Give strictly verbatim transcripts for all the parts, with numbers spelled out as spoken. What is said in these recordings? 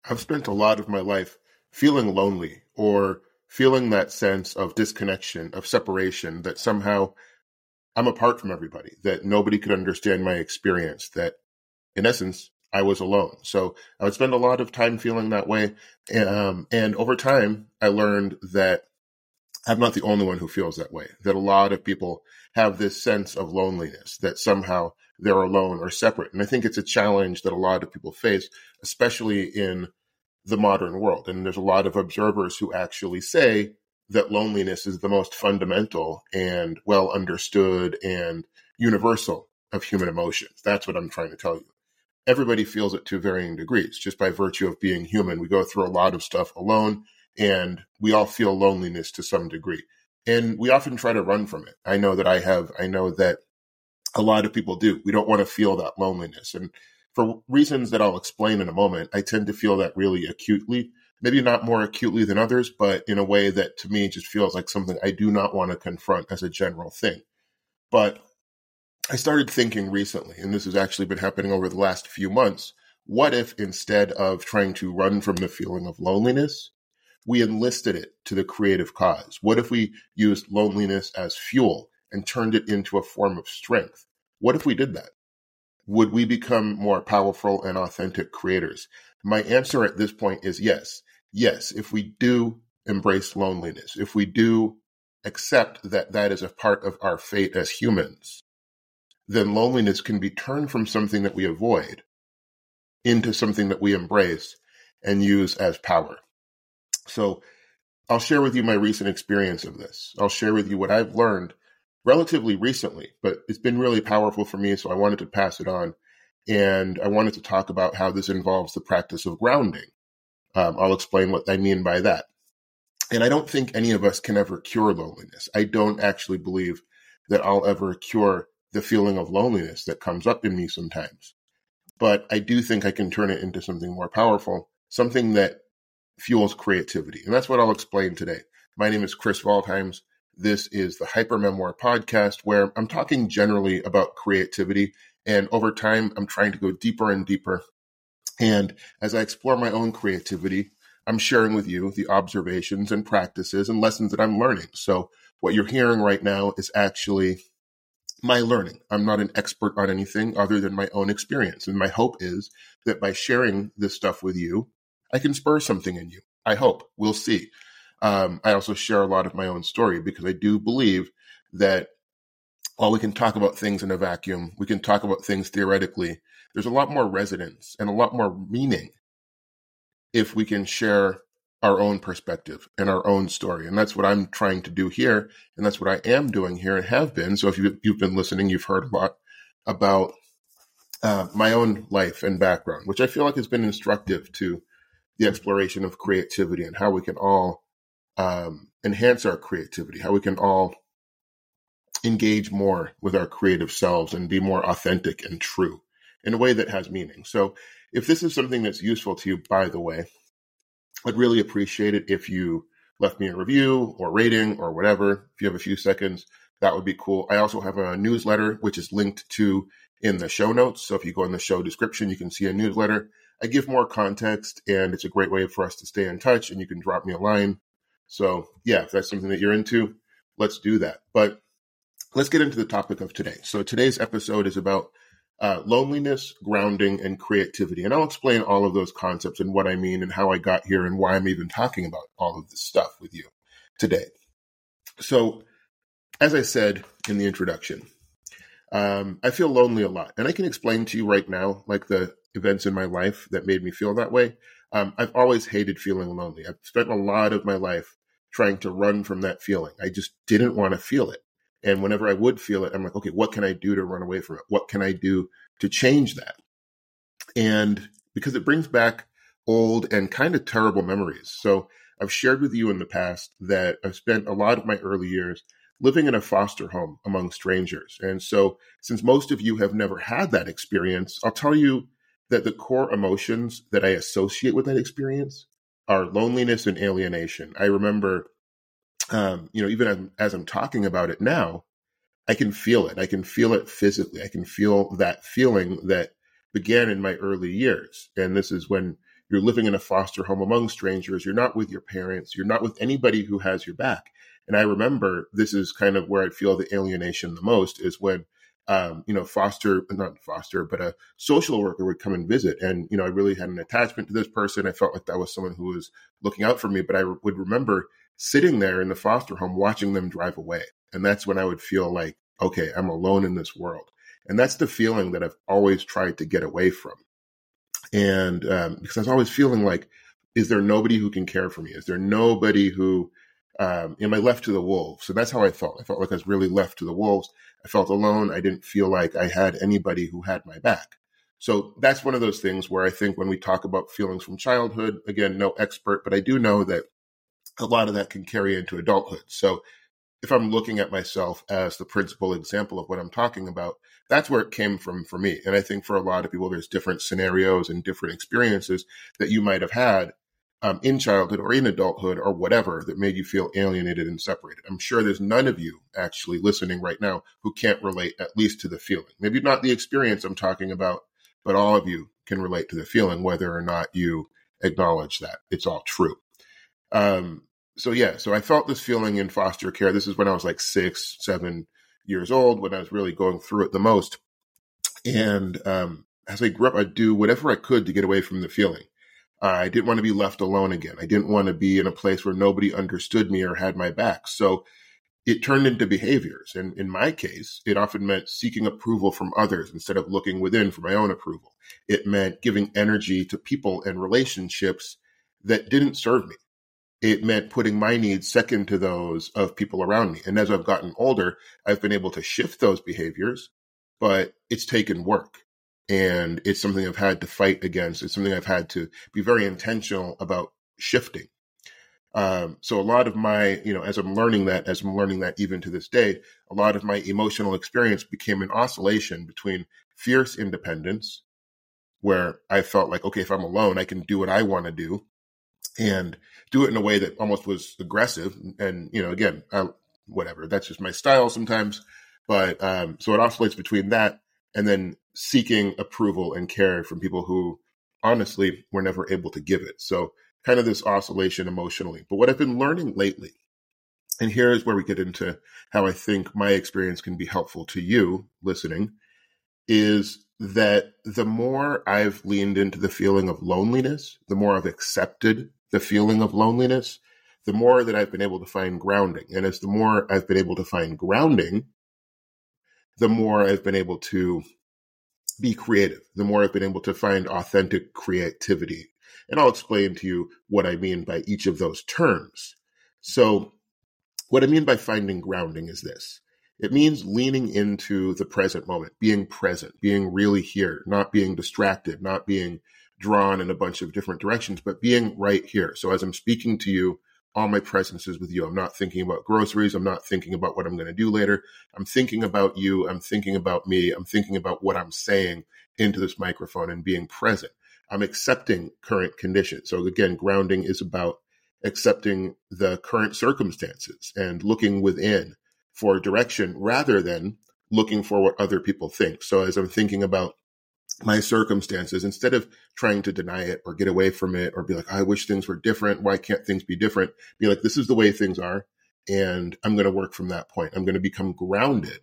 I've spent a lot of my life feeling lonely or feeling that sense of disconnection, of separation, that somehow I'm apart from everybody, that nobody could understand my experience, that in essence, I was alone. So I would spend a lot of time feeling that way. Um, and over time, I learned that I'm not the only one who feels that way, that a lot of people have this sense of loneliness, that somehow they're alone or separate. And I think it's a challenge that a lot of people face, especially in the modern world. And there's a lot of observers who actually say that loneliness is the most fundamental and well understood and universal of human emotions. That's what I'm trying to tell you. Everybody feels it to varying degrees. Just by virtue of being human, we go through a lot of stuff alone, and we all feel loneliness to some degree. And we often try to run from it. I know that I have. I know that a lot of people do. We don't want to feel that loneliness. And for reasons that I'll explain in a moment, I tend to feel that really acutely, maybe not more acutely than others, but in a way that to me just feels like something I do not want to confront as a general thing. But I started thinking recently, and this has actually been happening over the last few months, what if instead of trying to run from the feeling of loneliness, we enlisted it to the creative cause? What if we used loneliness as fuel and turned it into a form of strength? What if we did that? Would we become more powerful and authentic creators? My answer at this point is yes. Yes, if we do embrace loneliness, if we do accept that that is a part of our fate as humans, then loneliness can be turned from something that we avoid into something that we embrace and use as power. So I'll share with you my recent experience of this. I'll share with you what I've learned relatively recently, but it's been really powerful for me, so I wanted to pass it on. And I wanted to talk about how this involves the practice of grounding. Um, I'll explain what I mean by that. And I don't think any of us can ever cure loneliness. I don't actually believe that I'll ever cure the feeling of loneliness that comes up in me sometimes. But I do think I can turn it into something more powerful, something that fuels creativity. And that's what I'll explain today. My name is Chris Waldheims. This is the Hyper Memoir podcast, where I'm talking generally about creativity. And over time, I'm trying to go deeper and deeper. And as I explore my own creativity, I'm sharing with you the observations and practices and lessons that I'm learning. So what you're hearing right now is actually my learning. I'm not an expert on anything other than my own experience. And my hope is that by sharing this stuff with you, I can spur something in you. I hope. We'll see. Um, I also share a lot of my own story because I do believe that while we can talk about things in a vacuum, we can talk about things theoretically, there's a lot more resonance and a lot more meaning if we can share our own perspective and our own story. And that's what I'm trying to do here. And that's what I am doing here and have been. So if you, you've been listening, you've heard a lot about uh, my own life and background, which I feel like has been instructive to the exploration of creativity and how we can all um, enhance our creativity, how we can all engage more with our creative selves and be more authentic and true in a way that has meaning. So if this is something that's useful to you, by the way, I'd really appreciate it if you left me a review or rating or whatever. If you have a few seconds, that would be cool. I also have a newsletter, which is linked to in the show notes. So if you go in the show description, you can see a newsletter. I give more context, and it's a great way for us to stay in touch, and you can drop me a line. So yeah, if that's something that you're into, let's do that. But let's get into the topic of today. So today's episode is about uh, loneliness, grounding, and creativity. And I'll explain all of those concepts and what I mean and how I got here and why I'm even talking about all of this stuff with you today. So as I said in the introduction, um, I feel lonely a lot. And I can explain to you right now, like the events in my life that made me feel that way. Um, I've always hated feeling lonely. I've spent a lot of my life trying to run from that feeling. I just didn't want to feel it. And whenever I would feel it, I'm like, okay, what can I do to run away from it? What can I do to change that? And because it brings back old and kind of terrible memories. So I've shared with you in the past that I've spent a lot of my early years living in a foster home among strangers. And so since most of you have never had that experience, I'll tell you that the core emotions that I associate with that experience are loneliness and alienation. I remember Um, you know, even as, as I'm talking about it now, I can feel it. I can feel it physically. I can feel that feeling that began in my early years. And this is when, You're living in a foster home among strangers. You're not with your parents. You're not with anybody who has your back. And I remember this is kind of where I feel the alienation the most is when, um, you know, foster, not foster, but a social worker would come and visit. And, you know, I really had an attachment to this person. I felt like that was someone who was looking out for me. But I would remember sitting there in the foster home, watching them drive away. And that's when I would feel like, okay, I'm alone in this world. And that's the feeling that I've always tried to get away from. And um, because I was always feeling like, is there nobody who can care for me? Is there nobody who, um, am I left to the wolves? So that's how I felt. I felt like I was really left to the wolves. I felt alone. I didn't feel like I had anybody who had my back. So that's one of those things where I think when we talk about feelings from childhood, again, no expert, but I do know that a lot of that can carry into adulthood. So if I'm looking at myself as the principal example of what I'm talking about, that's where it came from for me. And I think for a lot of people, there's different scenarios and different experiences that you might have had um, in childhood or in adulthood or whatever that made you feel alienated and separated. I'm sure there's none of you actually listening right now who can't relate at least to the feeling. Maybe not the experience I'm talking about, but all of you can relate to the feeling, whether or not you acknowledge that it's all true. Um, So yeah, so I felt this feeling in foster care. This is when I was like six, seven years old, when I was really going through it the most. And um, as I grew up, I'd do whatever I could to get away from the feeling. Uh, I didn't want to be left alone again. I didn't want to be in a place where nobody understood me or had my back. So it turned into behaviors. And in my case, it often meant seeking approval from others instead of looking within for my own approval. It meant giving energy to people and relationships that didn't serve me. It meant putting my needs second to those of people around me. And as I've gotten older, I've been able to shift those behaviors, but it's taken work. And it's something I've had to fight against. It's something I've had to be very intentional about shifting. Um, so a lot of my, you know, as I'm learning that, as I'm learning that even to this day, a lot of my emotional experience became an oscillation between fierce independence, where I felt like, okay, if I'm alone, I can do what I want to do, and do it in a way that almost was aggressive. And, you know, again, I, whatever, that's just my style sometimes. But um, so it oscillates between that and then seeking approval and care from people who honestly were never able to give it. So kind of this oscillation emotionally. But what I've been learning lately, and here's where we get into how I think my experience can be helpful to you listening, is that the more I've leaned into the feeling of loneliness, the more I've accepted the feeling of loneliness, the more that I've been able to find grounding. And as the more I've been able to find grounding, the more I've been able to be creative, the more I've been able to find authentic creativity. And I'll explain to you what I mean by each of those terms. So what I mean by finding grounding is this. It means leaning into the present moment, being present, being really here, not being distracted, not being drawn in a bunch of different directions, but being right here. So as I'm speaking to you, all my presence is with you. I'm not thinking about groceries. I'm not thinking about what I'm going to do later. I'm thinking about you. I'm thinking about me. I'm thinking about what I'm saying into this microphone and being present. I'm accepting current conditions. So again, grounding is about accepting the current circumstances and looking within for direction rather than looking for what other people think. So as I'm thinking about my circumstances, instead of trying to deny it or get away from it or be like, I wish things were different. Why can't things be different? Be like, this is the way things are. And I'm going to work from that point. I'm going to become grounded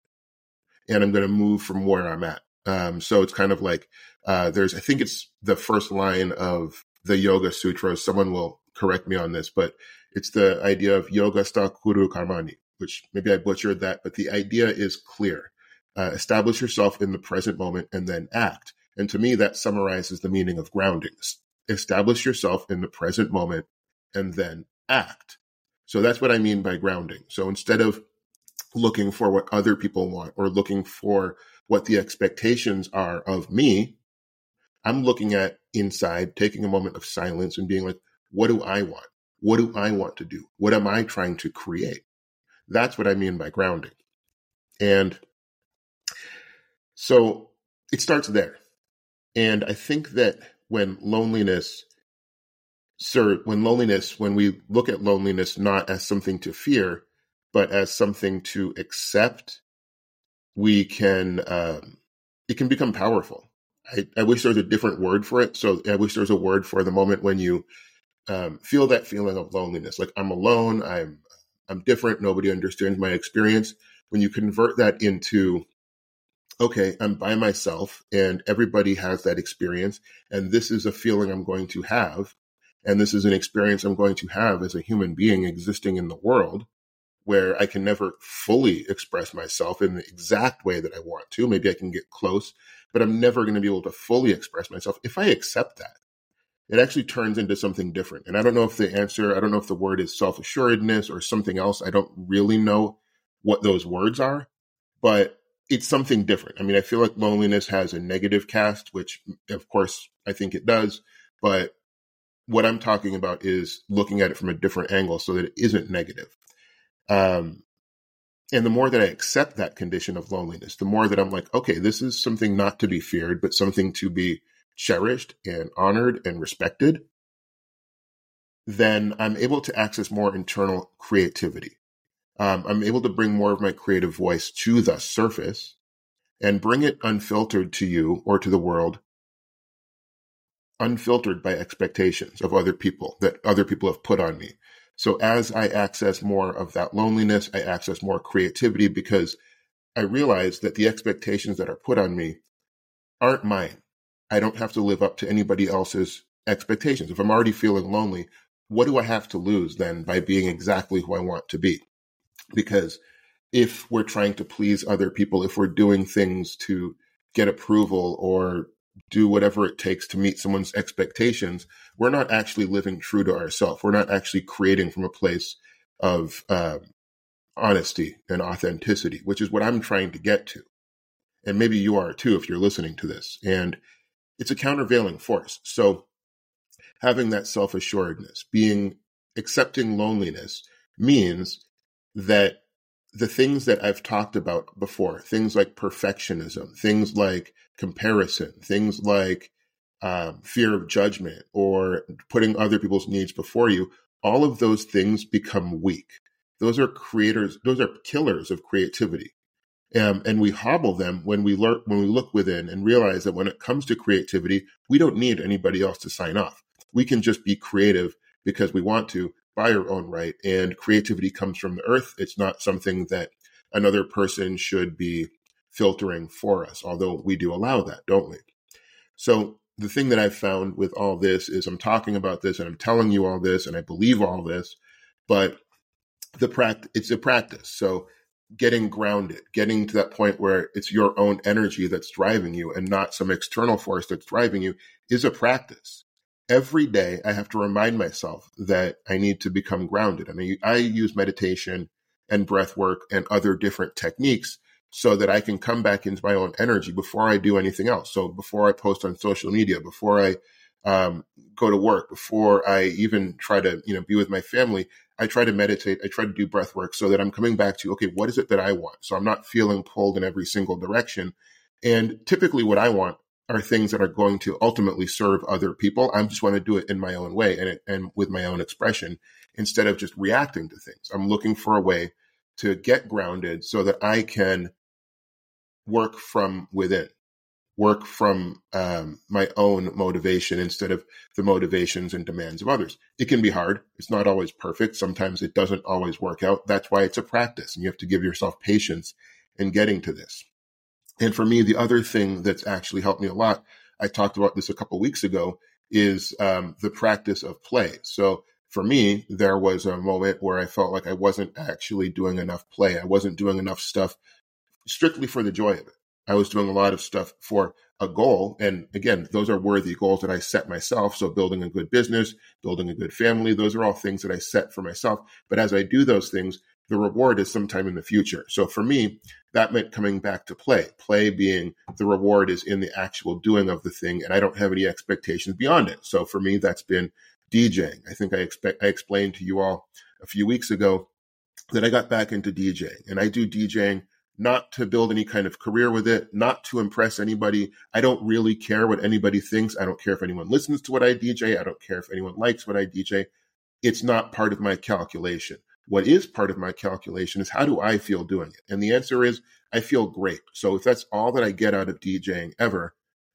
and I'm going to move from where I'm at. Um, so it's kind of like uh, there's, I think it's the first line of the Yoga Sutras. Someone will correct me on this, but it's the idea of yoga sta kuru karmani, which maybe I butchered that, but the idea is clear. Uh, establish yourself in the present moment and then act. And to me, that summarizes the meaning of grounding. Establish yourself in the present moment and then act. So that's what I mean by grounding. So instead of looking for what other people want or looking for what the expectations are of me, I'm looking at inside, taking a moment of silence and being like, what do I want? What do I want to do? What am I trying to create? That's what I mean by grounding. And so it starts there. And I think that when loneliness, sir, when loneliness, when we look at loneliness not as something to fear, but as something to accept, we can, um, it can become powerful. I, I wish there was a different word for it. So I wish there was a word for the moment when you um, feel that feeling of loneliness. Like I'm alone. I'm, I'm different. Nobody understands my experience. When you convert that into, okay, I'm by myself and everybody has that experience. And this is a feeling I'm going to have. And this is an experience I'm going to have as a human being existing in the world, where I can never fully express myself in the exact way that I want to. Maybe I can get close, but I'm never going to be able to fully express myself. If I accept that, it actually turns into something different. And I don't know if the answer, I don't know if the word is self-assuredness or something else. I don't really know what those words are, but it's something different. I mean, I feel like loneliness has a negative cast, which of course I think it does, but what I'm talking about is looking at it from a different angle so that it isn't negative. Um, and the more that I accept that condition of loneliness, the more that I'm like, okay, this is something not to be feared, but something to be cherished and honored and respected, then I'm able to access more internal creativity. Um, I'm able to bring more of my creative voice to the surface and bring it unfiltered to you or to the world, unfiltered by expectations of other people that other people have put on me. So as I access more of that loneliness, I access more creativity because I realize that the expectations that are put on me aren't mine. I don't have to live up to anybody else's expectations. If I'm already feeling lonely, what do I have to lose then by being exactly who I want to be? Because if we're trying to please other people, if we're doing things to get approval or do whatever it takes to meet someone's expectations, we're not actually living true to ourselves. We're not actually creating from a place of uh, honesty and authenticity, which is what I'm trying to get to. And maybe you are too, if you're listening to this. And it's a countervailing force. So having that self-assuredness, being accepting loneliness means that the things that I've talked about before, things like perfectionism, things like comparison, things like um, fear of judgment or putting other people's needs before you, all of those things become weak. Those are creators, those are killers of creativity. Um, and we hobble them when we learn, when we look within and realize that when it comes to creativity, we don't need anybody else to sign off. We can just be creative because we want to by our own right. And creativity comes from the earth. It's not something that another person should be filtering for us, although we do allow that, don't we? So the thing that I've found with all this is I'm talking about this and I'm telling you all this and I believe all this, but the practice, it's a practice. So getting grounded, getting to that point where it's your own energy that's driving you and not some external force that's driving you is a practice. Every day I have to remind myself that I need to become grounded. I mean, I use meditation and breath work and other different techniques so that I can come back into my own energy before I do anything else. So before I post on social media, before I um, go to work, before I even try to, you know, be with my family, I try to meditate. I try to do breath work so that I'm coming back to, okay, what is it that I want? So I'm not feeling pulled in every single direction. And typically what I want are things that are going to ultimately serve other people. I just want to do it in my own way and, it, and with my own expression instead of just reacting to things. I'm looking for a way to get grounded so that I can work from within, work from um, my own motivation instead of the motivations and demands of others. It can be hard. It's not always perfect. Sometimes it doesn't always work out. That's why it's a practice, and you have to give yourself patience in getting to this. And for me, the other thing that's actually helped me a lot, I talked about this a couple of weeks ago, is um, the practice of play. So for me, there was a moment where I felt like I wasn't actually doing enough play. I wasn't doing enough stuff strictly for the joy of it. I was doing a lot of stuff for a goal. And again, those are worthy goals that I set myself. So building a good business, building a good family, those are all things that I set for myself. But as I do those things, the reward is sometime in the future. So for me, that meant coming back to play, play being the reward is in the actual doing of the thing. And I don't have any expectations beyond it. So for me, that's been DJing. I think I expect, I explained to you all a few weeks ago that I got back into DJing, and I do DJing not to build any kind of career with it, not to impress anybody. I don't really care what anybody thinks. I don't care if anyone listens to what I D J. I don't care if anyone likes what I D J. It's not part of my calculation. What is part of my calculation is how do I feel doing it? And the answer is I feel great. So if that's all that I get out of DJing ever,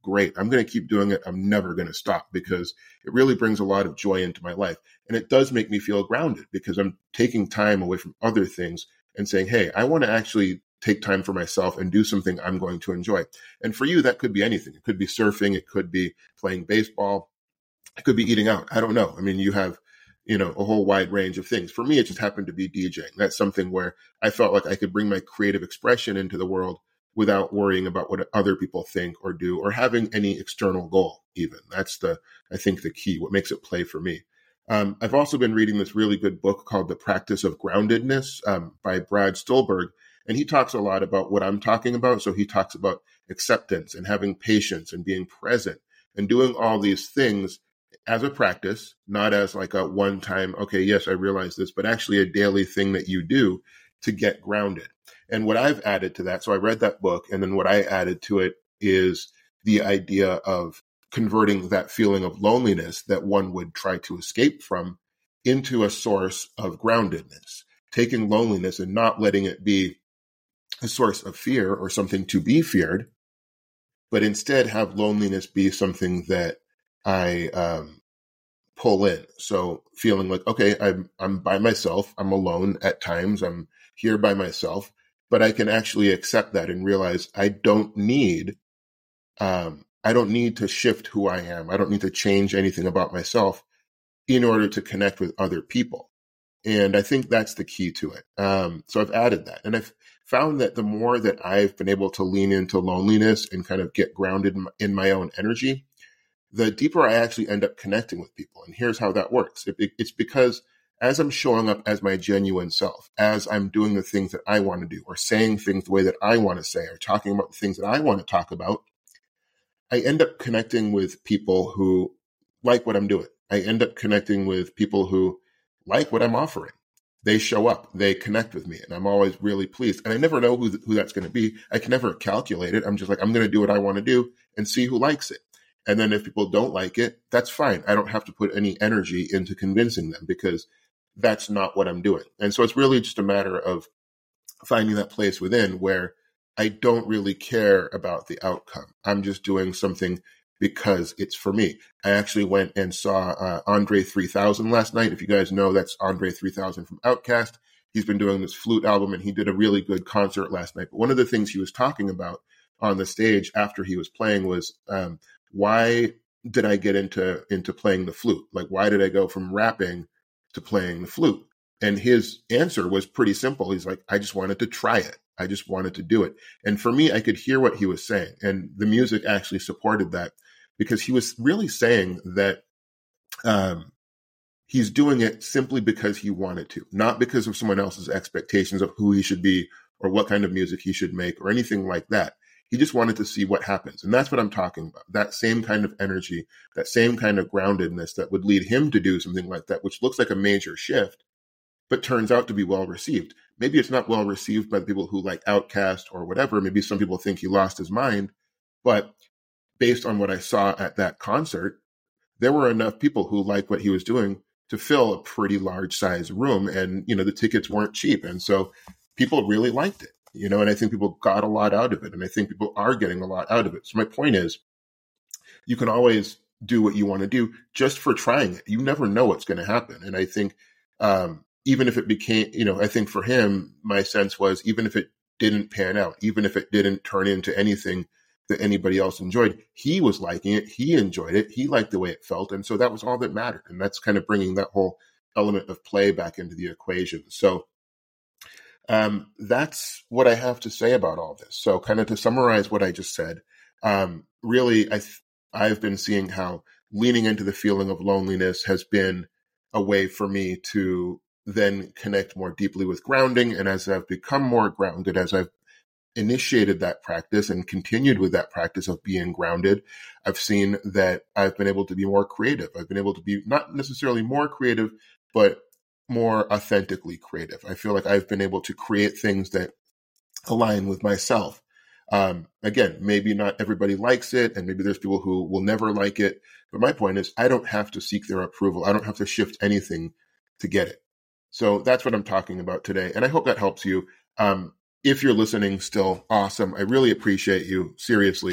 great. I'm going to keep doing it. I'm never going to stop because it really brings a lot of joy into my life. And it does make me feel grounded because I'm taking time away from other things and saying, hey, I want to actually take time for myself and do something I'm going to enjoy. And for you, that could be anything. It could be surfing. It could be playing baseball. It could be eating out. I don't know. I mean, you have, you know, a whole wide range of things. For me, it just happened to be DJing. That's something where I felt like I could bring my creative expression into the world without worrying about what other people think or do or having any external goal even. That's the, I think, the key, what makes it play for me. Um, I've also been reading this really good book called The Practice of Groundedness um, by Brad Stulberg. And he talks a lot about what I'm talking about. So he talks about acceptance and having patience and being present and doing all these things as a practice, not as like a one time, okay, yes, I realize this, but actually a daily thing that you do to get grounded. And what I've added to that, so I read that book, and then what I added to it is the idea of converting that feeling of loneliness that one would try to escape from into a source of groundedness, taking loneliness and not letting it be a source of fear or something to be feared, but instead have loneliness be something that I um, pull in. So feeling like, okay, I'm I'm by myself. I'm alone at times. I'm here by myself, but I can actually accept that and realize I don't need, um, I don't need to shift who I am. I don't need to change anything about myself in order to connect with other people. And I think that's the key to it. Um, so I've added that, and I've found that the more that I've been able to lean into loneliness and kind of get grounded in my own energy, the deeper I actually end up connecting with people. And here's how that works. It, it's because as I'm showing up as my genuine self, as I'm doing the things that I want to do, or saying things the way that I want to say, or talking about the things that I want to talk about, I end up connecting with people who like what I'm doing. I end up connecting with people who like what I'm offering. They show up, they connect with me, and I'm always really pleased. And I never know who, who that's going to be. I can never calculate it. I'm just like, I'm going to do what I want to do and see who likes it. And then if people don't like it, that's fine. I don't have to put any energy into convincing them because that's not what I'm doing. And so it's really just a matter of finding that place within where I don't really care about the outcome. I'm just doing something because it's for me. I actually went and saw uh, Andre three thousand last night. If you guys know, that's Andre three thousand from Outkast. He's been doing this flute album, and he did a really good concert last night. But one of the things he was talking about on the stage after he was playing was, um, why did I get into into playing the flute? Like, why did I go from rapping to playing the flute? And his answer was pretty simple. He's like, I just wanted to try it. I just wanted to do it. And for me, I could hear what he was saying. And the music actually supported that because he was really saying that um, he's doing it simply because he wanted to, not because of someone else's expectations of who he should be or what kind of music he should make or anything like that. He just wanted to see what happens. And that's what I'm talking about. That same kind of energy, that same kind of groundedness that would lead him to do something like that, which looks like a major shift, but turns out to be well received. Maybe it's not well received by the people who like Outkast or whatever. Maybe some people think he lost his mind. But based on what I saw at that concert, there were enough people who liked what he was doing to fill a pretty large size room. And, you know, the tickets weren't cheap. And so people really liked it, you know, and I think people got a lot out of it. And I think people are getting a lot out of it. So my point is, you can always do what you want to do just for trying it. You never know what's going to happen. And I think, um, even if it became, you know, I think for him, my sense was even if it didn't pan out, even if it didn't turn into anything that anybody else enjoyed, he was liking it. He enjoyed it. He liked the way it felt. And so that was all that mattered. And that's kind of bringing that whole element of play back into the equation. So um, that's what I have to say about all this. So kind of to summarize what I just said, um, really, I th- I've been seeing how leaning into the feeling of loneliness has been a way for me to then connect more deeply with grounding. And as I've become more grounded, as I've initiated that practice and continued with that practice of being grounded, I've seen that I've been able to be more creative. I've been able to be not necessarily more creative, but more authentically creative. I feel like I've been able to create things that align with myself. Um, again, maybe not everybody likes it, and maybe there's people who will never like it. But my point is, I don't have to seek their approval. I don't have to shift anything to get it. So that's what I'm talking about today. And I hope that helps you. Um, if you're listening still, awesome. I really appreciate you. Seriously.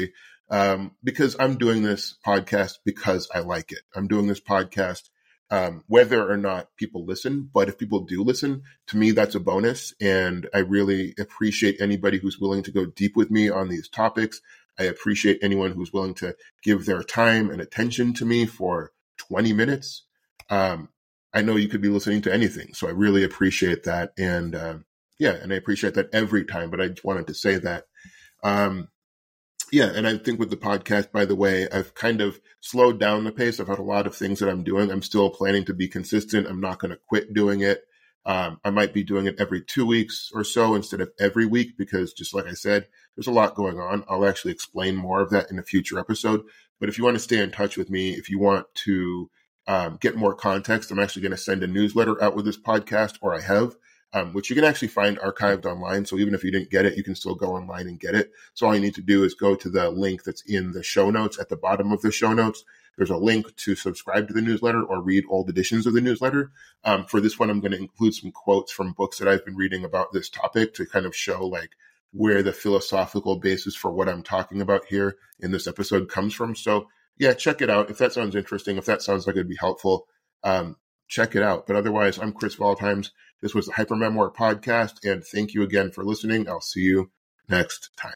um, because I'm doing this podcast because I like it. I'm doing this podcast um, whether or not people listen. But if people do listen, to me, that's a bonus. And I really appreciate anybody who's willing to go deep with me on these topics. I appreciate anyone who's willing to give their time and attention to me for twenty minutes. Um, I know you could be listening to anything. So I really appreciate that. And um, yeah, and I appreciate that every time. But I just wanted to say that. Um, Yeah, and I think with the podcast, by the way, I've kind of slowed down the pace. I've had a lot of things that I'm doing. I'm still planning to be consistent. I'm not going to quit doing it. Um, I might be doing it every two weeks or so instead of every week because, just like I said, there's a lot going on. I'll actually explain more of that in a future episode. But if you want to stay in touch with me, if you want to um, get more context, I'm actually going to send a newsletter out with this podcast, or I have. Um, which you can actually find archived online. So even if you didn't get it, you can still go online and get it. So all you need to do is go to the link that's in the show notes at the bottom of the show notes. There's a link to subscribe to the newsletter or read old editions of the newsletter. Um, for this one, I'm going to include some quotes from books that I've been reading about this topic to kind of show like where the philosophical basis for what I'm talking about here in this episode comes from. So yeah, check it out. If that sounds interesting, if that sounds like it'd be helpful, um, check it out. But otherwise, I'm Chris Valtimes. This was the Hypermemoir Podcast, and thank you again for listening. I'll see you next time.